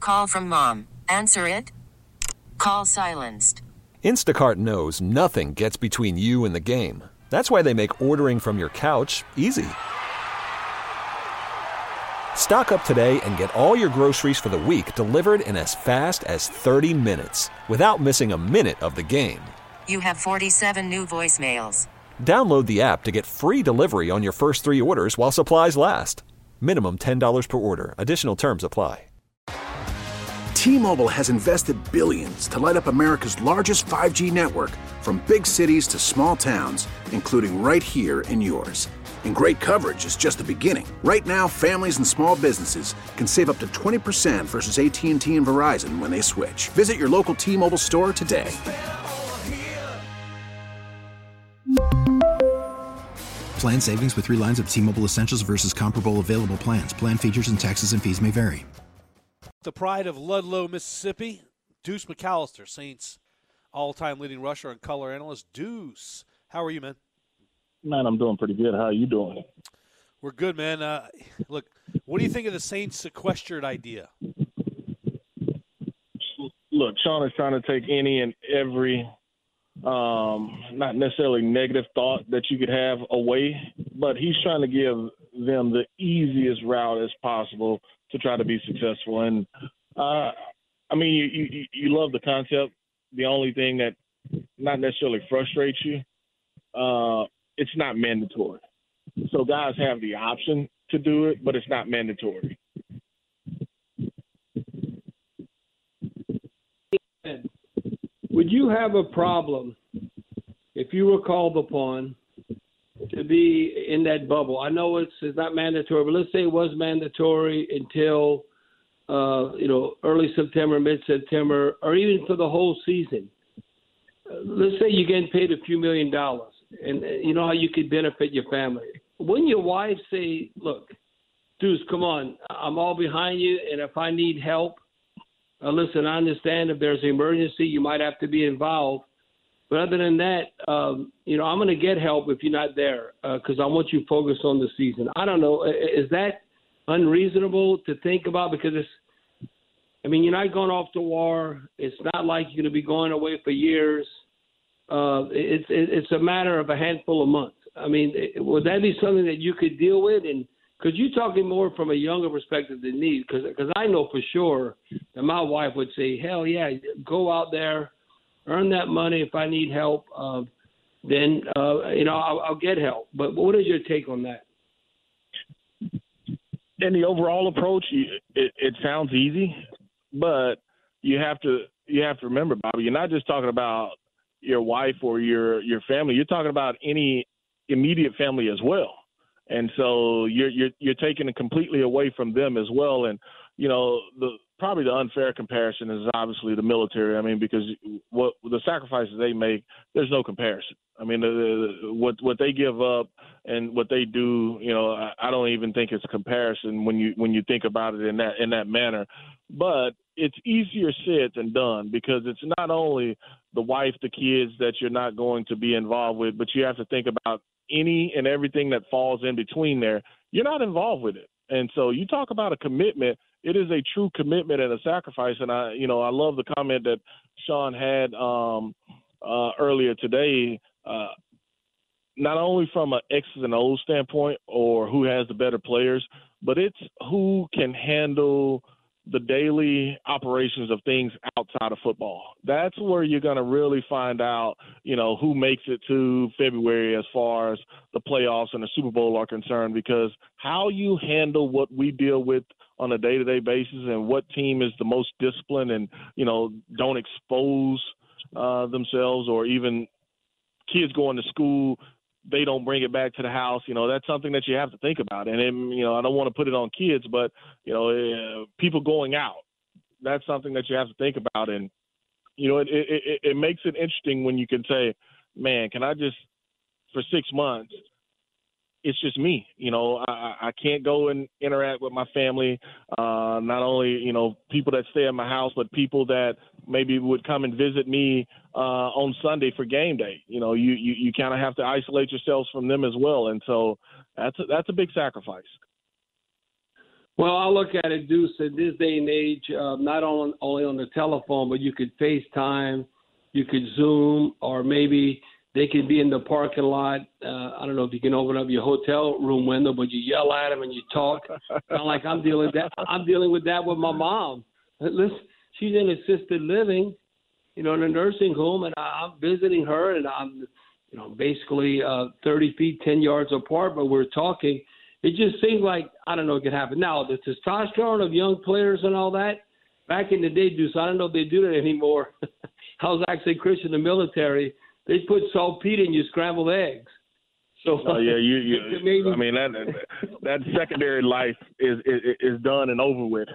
Call from mom. Answer it. Call silenced. Instacart knows nothing gets between you and the game. That's why they make ordering from your couch easy. Stock up today and get all your groceries for the week delivered in as fast as 30 minutes without missing a minute of the game. You have 47 new voicemails. Download the app to get free delivery on your first 3 orders while supplies last. Minimum $10 per order. Additional terms apply. T-Mobile has invested billions to light up America's largest 5G network, from big cities to small towns, including right here in yours. And great coverage is just the beginning. Right now, families and small businesses can save up to 20% versus AT&T and Verizon when they switch. Visit your local T-Mobile store today. Plan savings with 3 lines of T-Mobile Essentials versus comparable available plans. Plan features and taxes and fees may vary. The pride of Ludlow, Mississippi, Deuce McAllister, Saints all-time leading rusher and color analyst. Deuce, how are you, man? Man, I'm doing pretty good. How are you doing? We're good, man. Look, what do you think of the Saints sequestered idea? Look, Sean is trying to take any and every not necessarily negative thought that you could have away, but he's trying to give them the easiest route as possible to try to be successful. And, I mean, you love the concept. The only thing that not necessarily frustrates you, it's not mandatory. So guys have the option to do it, but it's not mandatory. Would you have a problem if you were called upon to be in that bubble? I know it's not mandatory, but let's say it was mandatory until early September, mid-September, or even for the whole season. Let's say you're getting paid a few $1 million, and you know how you could benefit your family. Wouldn't your wife say, look, Deuce, come on, I'm all behind you, and if I need help, listen, I understand if there's an emergency, you might have to be involved. But other than that, I'm going to get help if you're not there because I want you focused on the season. I don't know. Is that unreasonable to think about? Because you're not going off to war. It's not like you're going to be going away for years. It's a matter of a handful of months. I mean, would that be something that you could deal with? And because you're talking more from a younger perspective than me, because I know for sure that my wife would say, hell yeah, go out there, earn that money. If I need help, then I'll get help. But what is your take on that? In the overall approach, it sounds easy, but you have to remember, Bobby, you're not just talking about your wife or your family. You're talking about any immediate family as well. And so you're taking it completely away from them as well. And, probably the unfair comparison is obviously the military. I mean, because what the sacrifices they make, there's no comparison. I mean, what they give up and what they do, I don't even think it's a comparison when you think about it in that manner. But it's easier said than done because it's not only the wife, the kids that you're not going to be involved with, but you have to think about any and everything that falls in between there. You're not involved with it. And so you talk about a commitment. It is a true commitment and a sacrifice. And I love the comment that Sean had earlier today, not only from an X's and O's standpoint or who has the better players, but it's who can handle the daily operations of things outside of football. That's where you're going to really find out, who makes it to February as far as the playoffs and the Super Bowl are concerned, because how you handle what we deal with on a day-to-day basis and what team is the most disciplined and, don't expose themselves, or even kids going to school, they don't bring it back to the house. That's something that you have to think about. And, I don't want to put it on kids, but, people going out, that's something that you have to think about. And, it makes it interesting when you can say, man, can I just, for 6 months, it's just me. I can't go and interact with my family, not only, people that stay at my house, but people that maybe would come and visit me on Sunday for game day. You kind of have to isolate yourselves from them as well. And so that's a big sacrifice. Well, I look at it, Deuce, in this day and age, not only on the telephone, but you could FaceTime, you could Zoom, or maybe they could be in the parking lot. I don't know if you can open up your hotel room window, but you yell at them and you talk. Kind of like I'm dealing with that with my mom. Listen, she's in assisted living, in a nursing home, and I'm visiting her, and I'm, basically 30 feet, 10 yards apart, but we're talking. It just seems like, I don't know, it could happen. Now, the testosterone of young players and all that, back in the day, Deuce, I don't know if they do that anymore. I was actually Christian in the military. They put saltpeter in your scrambled eggs. So, I mean, that secondary life is done and over with.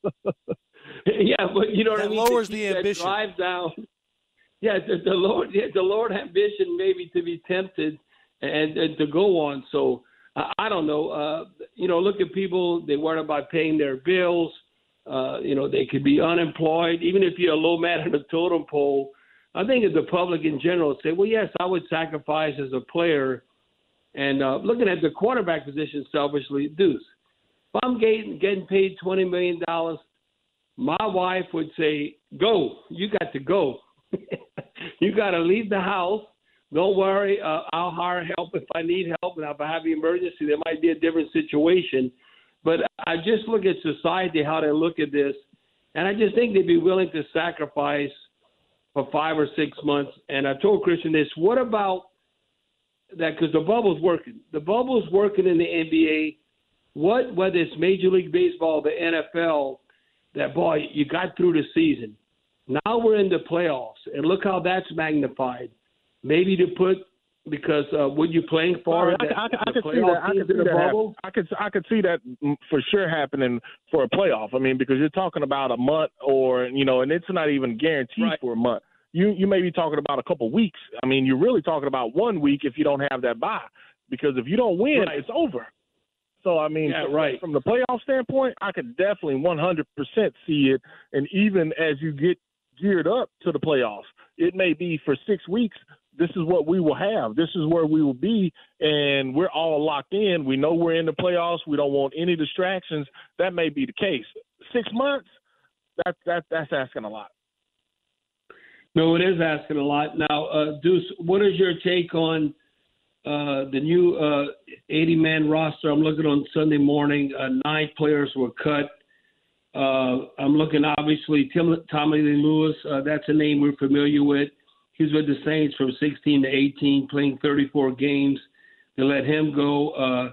Yeah, but you know what I mean? Lowers the ambition. Drive down. Yeah, the Lord ambition maybe to be tempted and to go on. So I don't know. Look at people. They worry about paying their bills. They could be unemployed. Even if you're a low man on the totem pole, I think as the public in general say, well, yes, I would sacrifice as a player. And looking at the quarterback position selfishly, Deuce, if I'm getting paid $20 million, my wife would say, go. You got to go. You got to leave the house. Don't worry. I'll hire help if I need help. And if I have an emergency, there might be a different situation. But I just look at society, how they look at this, and I just think they'd be willing to sacrifice for 5 or 6 months. And I told Christian this, what about that? Because the bubble's working. The bubble's working in the NBA. Whether it's Major League Baseball, the NFL, that, boy, you got through the season. Now we're in the playoffs, and look how that's magnified. Maybe to put – because what you're playing for, I could see that. I could see that for sure happening for a playoff. I mean, because you're talking about a month or, and it's not even guaranteed for a month. You may be talking about a couple weeks. I mean, you're really talking about 1 week if you don't have that bye, because if you don't win, it's over. So, I mean, from the playoff standpoint, I could definitely 100% see it. And even as you get geared up to the playoffs, it may be for 6 weeks. This is what we will have. This is where we will be, and we're all locked in. We know we're in the playoffs. We don't want any distractions. That may be the case. 6 months, that's asking a lot. No, it is asking a lot. Now, Deuce, what is your take on the new 80-man roster? I'm looking on Sunday morning. 9 players were cut. I'm looking, obviously, Tommy Lee Lewis. That's a name we're familiar with. He's with the Saints from 16 to 18, playing 34 games. They let him go.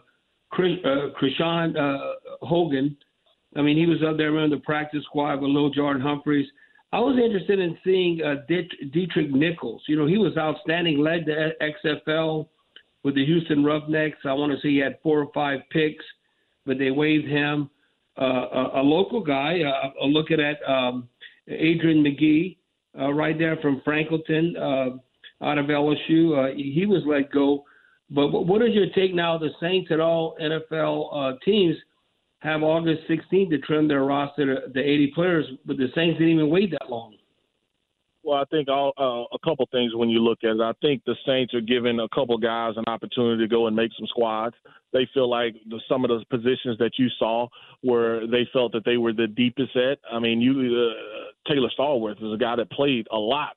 Krishan Hogan, I mean, he was up there in the practice squad with Lil Jordan Humphreys. I was interested in seeing Dietrich Nichols. He was outstanding, led the XFL with the Houston Roughnecks. I want to say he had 4 or 5 picks, but they waived him. A local guy, looking at Adrian McGee, right there from Franklinton, out of LSU. He was let go. But what is your take now? The Saints and all NFL teams have August 16th to trim their roster to 80 players, but the Saints didn't even wait that long. Well, I think a couple things when you look at it. I think the Saints are giving a couple guys an opportunity to go and make some squads. They feel like some of those positions that you saw where they felt that they were the deepest at. I mean, Taylor Stallworth is a guy that played a lot.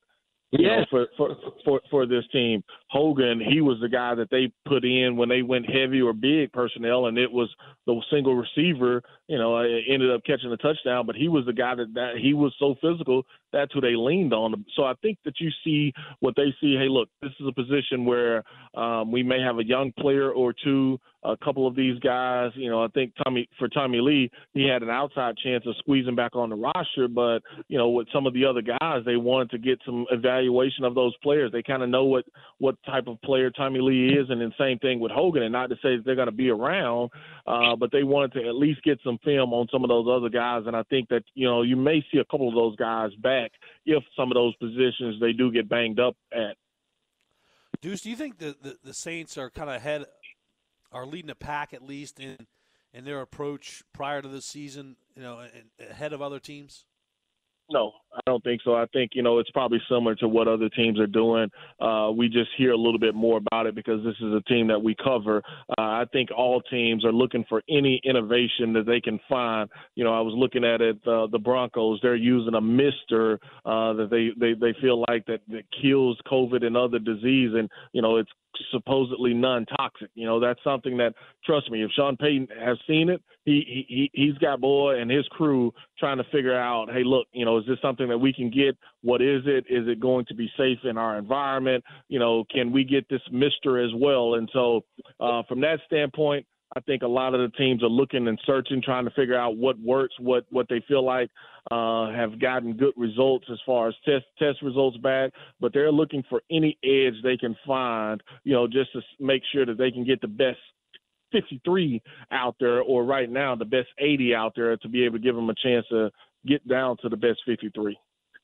For this team. Hogan, he was the guy that they put in when they went heavy or big personnel, and it was the single receiver, ended up catching a touchdown, but he was the guy that he was so physical, that's who they leaned on. So I think that you see what they see, hey, look, this is a position where we may have a young player or two, a couple of these guys. I think Tommy Lee, he had an outside chance of squeezing back on the roster, but, with some of the other guys, they wanted to get some evaluation of those players. They kind of know what type of player Tommy Lee is, and then same thing with Hogan, and not to say that they're going to be around, but they wanted to at least get some film on some of those other guys, and I think that, you may see a couple of those guys back if some of those positions they do get banged up at. Deuce, do you think the Saints are kind of are leading the pack at least in their approach prior to the season, ahead of other teams? No, I don't think so. I think, it's probably similar to what other teams are doing. We just hear a little bit more about it because this is a team that we cover. I think all teams are looking for any innovation that they can find. I was looking at it, the Broncos, they're using a mister that they feel like that kills COVID and other disease, and, it's supposedly non-toxic. That's something that, trust me, if Sean Payton has seen it, he's got boy and his crew trying to figure out, hey, look, is this something that we can get? What is it? Is it going to be safe in our environment? Can we get this mister as well? And so from that standpoint, I think a lot of the teams are looking and searching, trying to figure out what works, what they feel like have gotten good results as far as test results back. But they're looking for any edge they can find, just to make sure that they can get the best 53 out there, or right now the best 80 out there, to be able to give them a chance to get down to the best 53.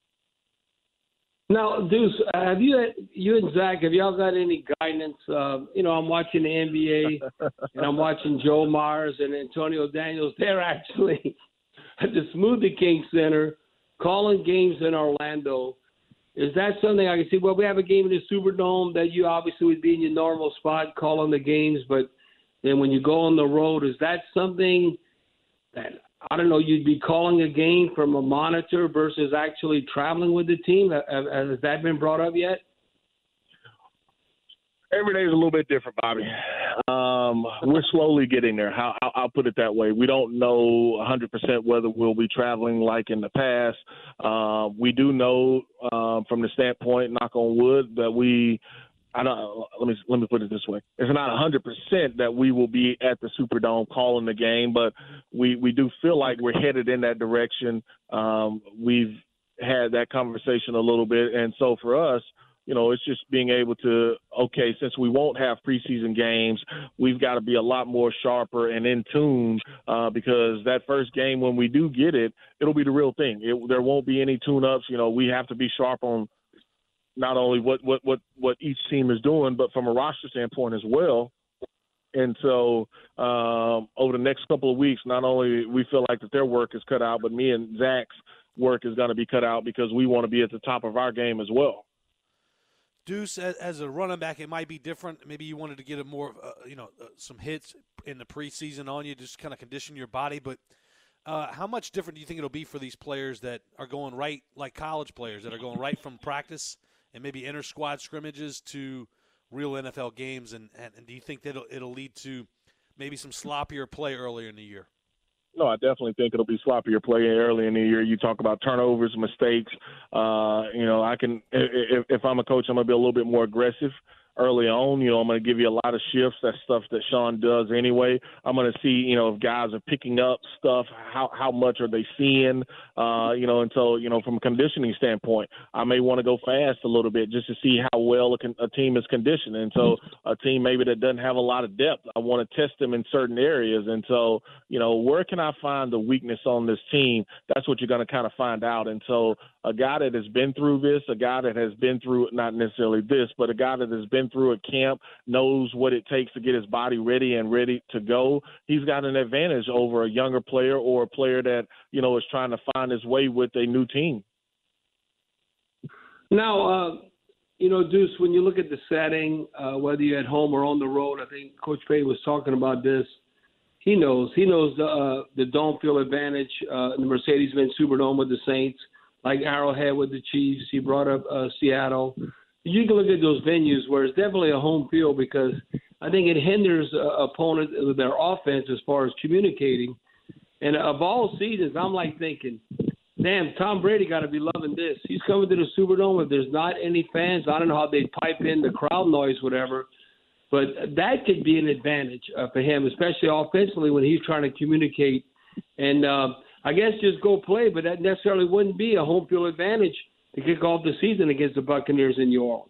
Now, Deuce, have you and Zach, have y'all got any guidance? I'm watching the NBA, and I'm watching Joe Myers and Antonio Daniels. They're actually at the Smoothie King Center calling games in Orlando. Is that something I can see? Well, we have a game in the Superdome that you obviously would be in your normal spot calling the games, but then when you go on the road, is that something that – I don't know, you'd be calling a game from a monitor versus actually traveling with the team? Has that been brought up yet? Every day is a little bit different, Bobby. We're slowly getting there. I'll put it that way. We don't know 100% whether we'll be traveling like in the past. We do know from the standpoint, knock on wood, that let me put it this way. It's not 100% that we will be at the Superdome calling the game, but we do feel like we're headed in that direction. We've had that conversation a little bit. And so for us, it's just being able to, okay, since we won't have preseason games, we've got to be a lot more sharper and in tune because that first game, when we do get it, it'll be the real thing. There won't be any tune-ups. We have to be sharp on not only what each team is doing, but from a roster standpoint as well. And so over the next couple of weeks, not only we feel like that their work is cut out, but me and Zach's work is going to be cut out because we want to be at the top of our game as well. Deuce, as a running back, it might be different. Maybe you wanted to get some hits in the preseason on you, just kind of condition your body. But how much different do you think it'll be for these players that are going right, like college players that are going right from practice and maybe inter-squad scrimmages to real NFL games? And do you think that it'll lead to maybe some sloppier play earlier in the year? No, I definitely think it'll be sloppier play early in the year. You talk about turnovers, mistakes. I can, if I'm a coach, I'm going to be a little bit more aggressive early on. I'm going to give you a lot of shifts. That's stuff that Sean does anyway. I'm going to see, if guys are picking up stuff, how much are they seeing, and so, from a conditioning standpoint, I may want to go fast a little bit just to see how well a team is conditioned. And so a team maybe that doesn't have a lot of depth, I want to test them in certain areas. And so, where can I find the weakness on this team? That's what you're going to kind of find out. And so a guy that has been through this, a guy that has been through, not necessarily this, but a guy that has been through a camp, knows what it takes to get his body ready and ready to go, he's got an advantage over a younger player or a player that, is trying to find his way with a new team. Now, Deuce, when you look at the setting, whether you're at home or on the road, I think Coach Payton was talking about this. He knows the dome field advantage, the Mercedes-Benz Superdome with the Saints, like Arrowhead with the Chiefs. He brought up Seattle. You can look at those venues where it's definitely a home field because I think it hinders opponents with their offense as far as communicating. And of all seasons, I'm like thinking, damn, Tom Brady got to be loving this. He's coming to the Superdome. If there's not any fans, I don't know how they pipe in the crowd noise, whatever. But that could be an advantage for him, especially offensively when he's trying to communicate. And I guess just go play, but that necessarily wouldn't be a home field advantage to kick off the season against the Buccaneers in New Orleans.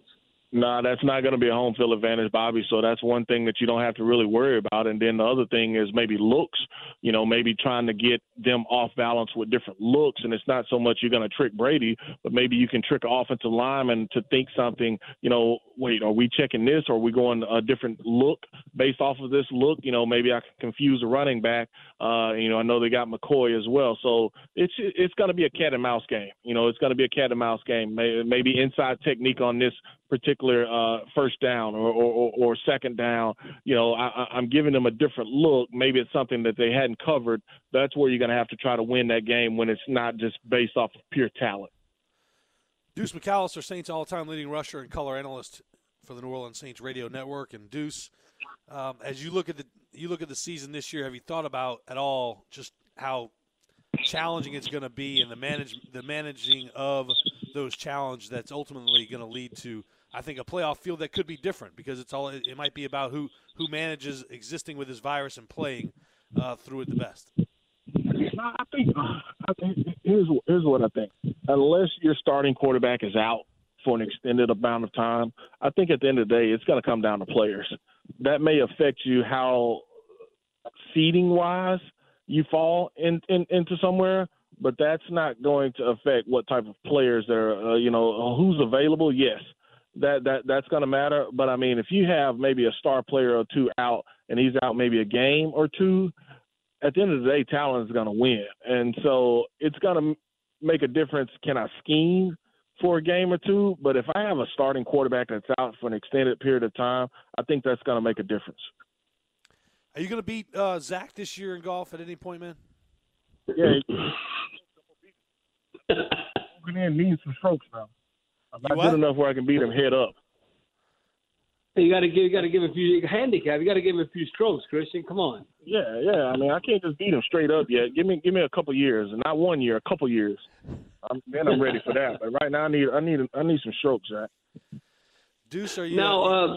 No, that's not going to be a home field advantage, Bobby. So that's one thing that you don't have to really worry about. And then the other thing is maybe looks, maybe trying to get them off balance with different looks. And it's not so much you're going to trick Brady, but maybe you can trick an offensive lineman to think something, wait, are we checking this or are we going a different look based off of this look? Maybe I can confuse a running back. I know they got McCoy as well. So it's going to be a cat and mouse game. It's going to be a cat and mouse game. Maybe inside technique on this particular first down or second down. I'm giving them a different look. Maybe it's something that they hadn't covered. That's where you're going to have to try to win that game when it's not just based off of pure talent. Deuce McAllister, Saints all-time leading rusher and color analyst for the New Orleans Saints Radio Network. And Deuce, as you look at the season this year, have you thought about at all just how challenging it's going to be and the managing of those challenges that's ultimately going to lead to, I think, a playoff field that could be different because it might be about who manages existing with this virus and playing through it the best. No, I think here's what I think. Unless your starting quarterback is out for an extended amount of time, I think at the end of the day it's going to come down to players. That may affect you how seeding-wise you fall into somewhere, but that's not going to affect what type of players there are, who's available. Yes, that's going to matter. But, I mean, if you have maybe a star player or two out and he's out maybe a game or two, at the end of the day, talent is going to win. And so it's going to make a difference. Can I scheme for a game or two? But if I have a starting quarterback that's out for an extended period of time, I think that's going to make a difference. Are you going to beat Zach this year in golf at any point, man? Yeah. Needs some strokes now. I'm not good enough where I can beat him head up. You got to give a few handicap. You got to give him a few strokes, Christian. Come on. Yeah. I mean, I can't just beat him straight up yet. Give me a couple years, and not 1 year, a couple years. Then I'm ready for that. But right now, I need some strokes, Zach. Deuce, are you now?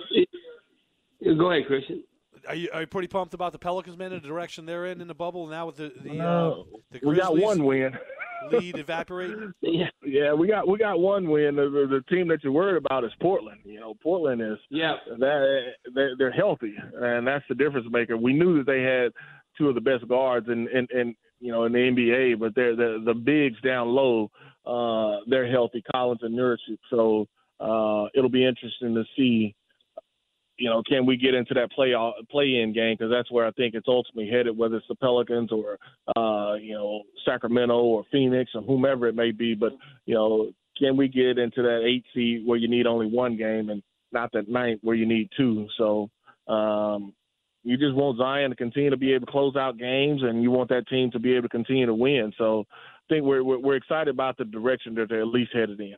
Go ahead, Christian. Are you pretty pumped about the Pelicans, man, and the direction they're in the bubble now with the Grizzlies? We got one win. Lead evaporating. Yeah, we got one win. The team that you're worried about is Portland. Portland is they're healthy, and that's the difference maker. We knew that they had two of the best guards in the NBA, but they're the bigs down low. They're healthy, Collins and Nurkic. So it'll be interesting to see. Can we get into that play-in game? Because that's where I think it's ultimately headed, whether it's the Pelicans or, Sacramento or Phoenix or whomever it may be. But, can we get into that 8 seed where you need only one game and not that 9th where you need 2? So you just want Zion to continue to be able to close out games, and you want that team to be able to continue to win. So I think we're excited about the direction that they're at least headed in.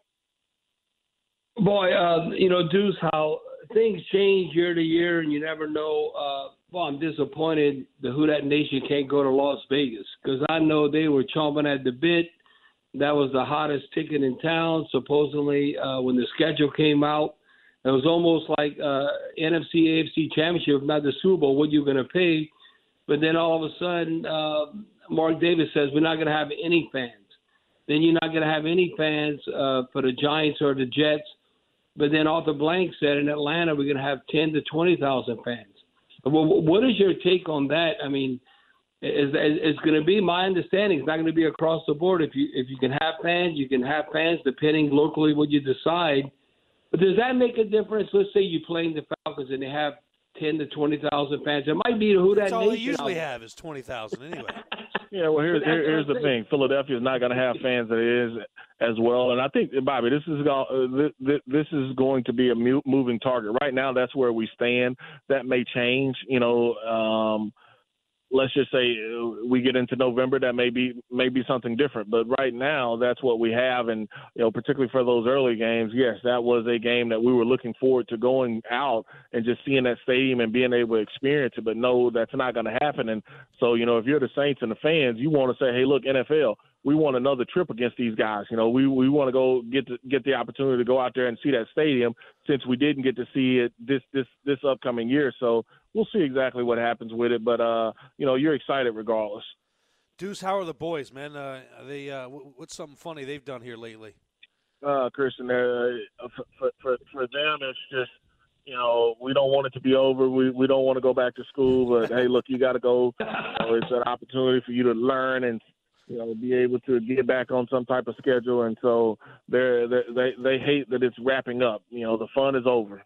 Boy, Deuce, how things change year to year, and you never know. I'm disappointed the Who Dat Nation can't go to Las Vegas because I know they were chomping at the bit. That was the hottest ticket in town. Supposedly, when the schedule came out, it was almost like NFC, AFC championship, not the Super Bowl, what you're going to pay. But then all of a sudden, Mark Davis says, we're not going to have any fans. Then you're not going to have any fans for the Giants or the Jets. But then Arthur Blank said in Atlanta we're going to have 10 to 20,000 fans. What is your take on that? I mean, it's going to be my understanding. It's not going to be across the board. If you can have fans, you can have fans depending locally what you decide. But does that make a difference? Let's say you're playing the Falcons and they have 10 to 20,000 fans. It might be Who That Nation. That's all they usually have is 20,000 anyway. Yeah, well, here's the thing. Philadelphia is not going to have fans that it is as well. And I think, Bobby, this is going to be a moving target. Right now, that's where we stand. That may change. Let's just say we get into November, that may be something different. But right now, that's what we have. And, particularly for those early games, yes, that was a game that we were looking forward to going out and just seeing that stadium and being able to experience it. But no, that's not going to happen. And so, if you're the Saints and the fans, you want to say, hey, look, NFL, we want another trip against these guys. We want to go get the opportunity to go out there and see that stadium since we didn't get to see it this upcoming year. So we'll see exactly what happens with it. But, you're excited regardless. Deuce, how are the boys, man? What's something funny they've done here lately? Christian. For them, it's just, we don't want it to be over. We don't want to go back to school, but hey, look, you got to go. It's an opportunity for you to learn and be able to get back on some type of schedule. And so they hate that it's wrapping up. The fun is over.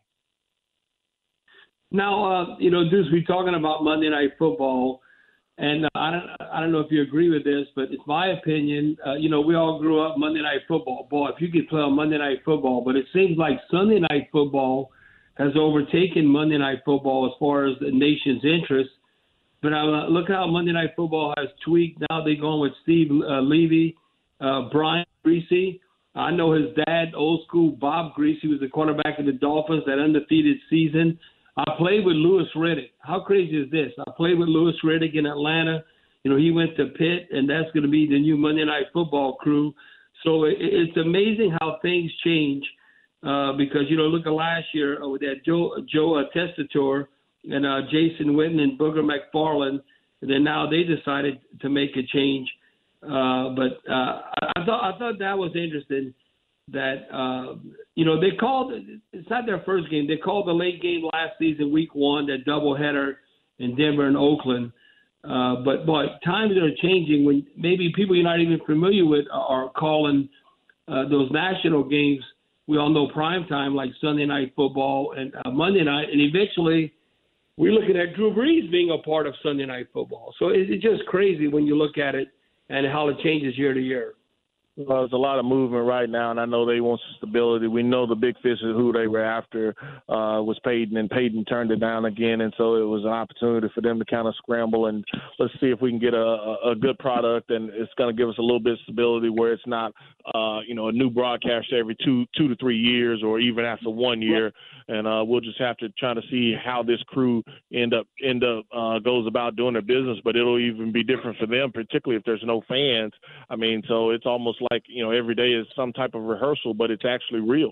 Now, Deuce, we're talking about Monday Night Football, and I don't know if you agree with this, but it's my opinion. We all grew up Monday Night Football. Boy, if you could play on Monday Night Football, but it seems like Sunday Night Football has overtaken Monday Night Football as far as the nation's interest. But look how Monday Night Football has tweaked. Now they're going with Steve Levy, Brian Griese. I know his dad, old school Bob Griese, was the quarterback of the Dolphins, that undefeated season. I played with Louis Riddick. How crazy is this? I played with Louis Riddick in Atlanta. He went to Pitt, and that's going to be the new Monday Night Football crew. So it's amazing how things change because, look at last year with that Joe Tessitore and Jason Witten and Booger McFarland, and then now they decided to make a change. But I thought that was interesting that, they called – it's not their first game. They called the late game last season, week 1, that doubleheader in Denver and Oakland. But times are changing when maybe people you're not even familiar with are calling those national games. We all know prime time, like Sunday Night Football and Monday night, and eventually – we're looking at Drew Brees being a part of Sunday Night Football. So it's just crazy when you look at it and how it changes year to year. Well, there's a lot of movement right now, and I know they want some stability. We know the big fish is who they were after was Peyton, and Peyton turned it down again, and so it was an opportunity for them to kind of scramble, and let's see if we can get a good product, and it's going to give us a little bit of stability where it's not, a new broadcaster every two to 3 years or even after 1 year, and we'll just have to try to see how this crew end up goes about doing their business, but it'll even be different for them, particularly if there's no fans. I mean, so it's almost like, every day is some type of rehearsal, but it's actually real.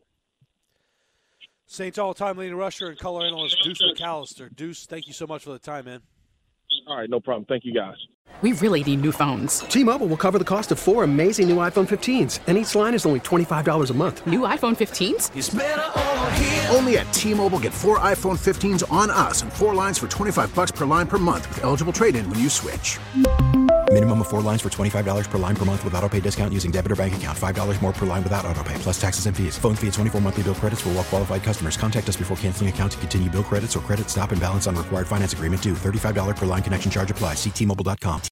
Saints all-time leading rusher and color analyst Deuce McAllister. Deuce, thank you so much for the time, man. All right, no problem. Thank you, guys. We really need new phones. T-Mobile will cover the cost of 4 amazing new iPhone 15s, and each line is only $25 a month. New iPhone 15s? It's better over here. Only at T-Mobile, get 4 iPhone 15s on us and 4 lines for $25 per line per month with eligible trade-in when you switch. Minimum of 4 lines for $25 per line per month with autopay discount using debit or bank account. $5 more per line without autopay, plus taxes and fees. Phone fee at 24 monthly bill credits for well-qualified customers. Contact us before canceling account to continue bill credits or credit stop and balance on required finance agreement due. $35 per line connection charge applies. See T-Mobile.com.